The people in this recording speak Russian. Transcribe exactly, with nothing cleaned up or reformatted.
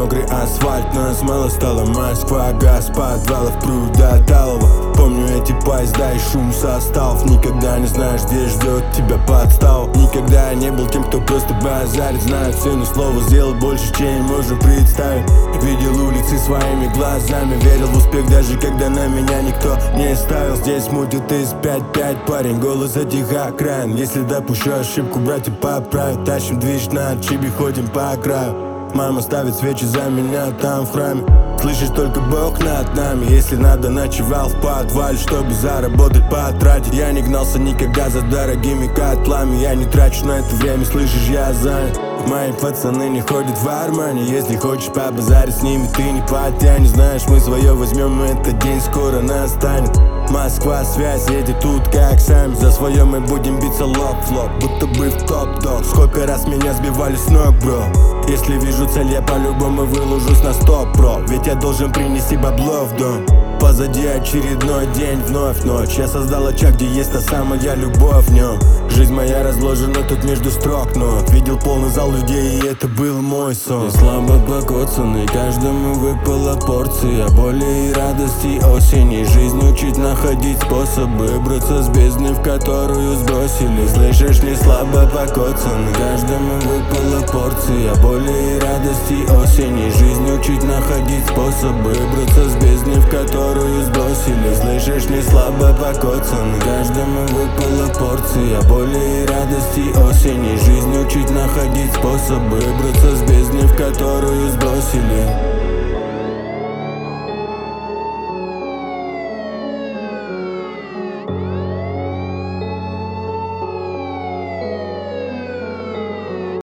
мокрый асфальт, но смело стала Москва. Газ подвалов, пруда талого. Помню эти поезда и шум составов. Никогда не знаешь, где ждет тебя подстава. Никогда я не был тем, кто просто базарит. Знаю цену слова, сделал больше, чем можно представить. Видел улицы своими глазами, верил в успех, даже когда на меня никто не ставил. Здесь мутит из пять пять, парень, голос этих окраин. Если допущу ошибку, братья поправят. Тащим движ на чибе, ходим по краю. Мама ставит свечи за меня там в храме. Слышишь, только Бог над нами. Если надо, ночевал в подвале, чтобы заработать, потратить. Я не гнался никогда за дорогими котлами. Я не трачу на это время, слышишь, я занят. Мои пацаны не ходят в Армани. Если хочешь побазарить с ними, ты не потянешь. Знаешь, мы свое возьмем, и этот день скоро настанет. Москва, связь, едет тут как сами. За свое мы будем биться лоб в лоб, будто бы в топ-дог. Сколько раз меня сбивали с ног, бро. Если вижу цель, я по-любому выложусь на стоп-про. Ведь я должен принести бабло в дом. Позади очередной день, вновь ночь. Я создал очаг, где есть та самая любовь в нем. Жизнь моя разложена тут между строк, но видел полный зал людей, и это был мой сон. Я слабо покоцанный, каждому выпала порция боли и радости осени. Жизнь учит находить способы выбраться с бездны, в которую сбросили. Слышишь, не слабо покоцанный, каждому выпала порция боли и радости осени. Жизнь учит находить способы выбраться с бездны, в которую сбросили. Слышишь, не слабо покоцанный, каждому выпала порция боли и радости осени. Жизнь учит находить способы выбраться с бездны, в которую сбросили.